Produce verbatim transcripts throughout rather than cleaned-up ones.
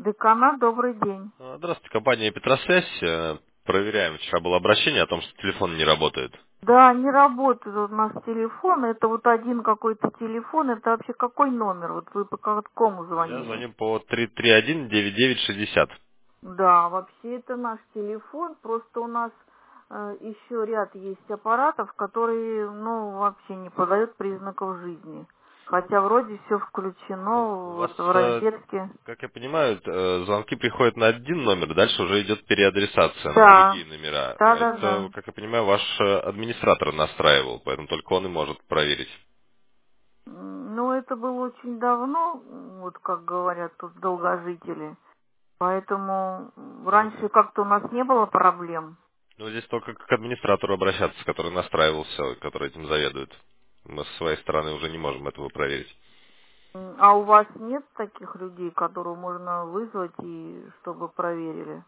Деканат, добрый день. А, Здравствуйте, компания Петросвязь. Э, Проверяем, вчера было обращение о том, что телефон не работает. Да, не работает у нас телефон. Это вот один какой-то телефон. Это вообще какой номер? Вот вы по какому Я звонили? звоню по три три один девять девять шестьдесят. Да, вообще это наш телефон. Просто у нас э, еще ряд есть аппаратов, которые, ну, вообще не подают признаков жизни. Хотя вроде все Ну, включено у вас, вот в э, розетке. как я понимаю, э, звонки приходят на один номер, дальше уже идет переадресация на Да, другие номера. да, да, Это, да. как я понимаю, ваш э, администратор настраивал, поэтому только он и может проверить. М, Ну, это было очень давно, вот как говорят тут долгожители. Поэтому м, Ну, раньше как-то у нас не было проблем. ну, здесь только к администратору обращаться, который настраивал все, который этим заведует. Мы со своей стороны уже не можем этого проверить. М, А у вас нет таких людей, которых можно вызвать и чтобы проверили?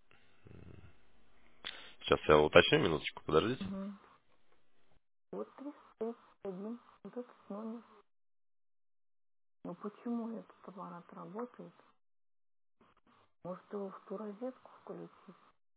Сейчас я уточню, минуточку, подождите. Мгм. Вот триста один, вот этот номер. Ну почему этот аппарат работает? Может его в ту розетку включить?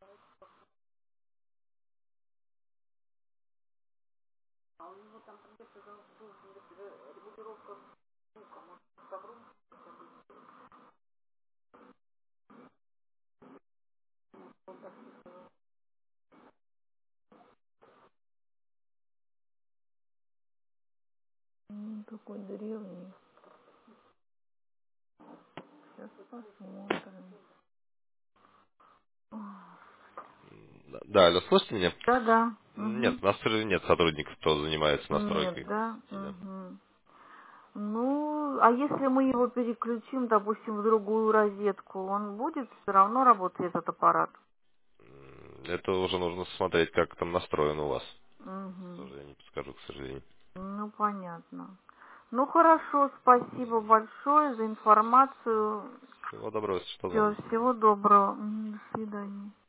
М, Такой древний. Сейчас посмотрим. Да, да, алло, слышите меня? Да-да. Нет, Угу. у нас нет сотрудников, кто занимается Нет, настройкой. да? Да. Угу. Ну, а если мы его переключим, допустим, в другую розетку, он будет все равно работать, этот аппарат? М, Это уже нужно смотреть, как там настроено у вас. Угу. Тоже я не подскажу, к сожалению. Ну, понятно. Ну, хорошо, спасибо большое за информацию. Всего доброго, если что, Всё, звоните. всего доброго. М, До свидания.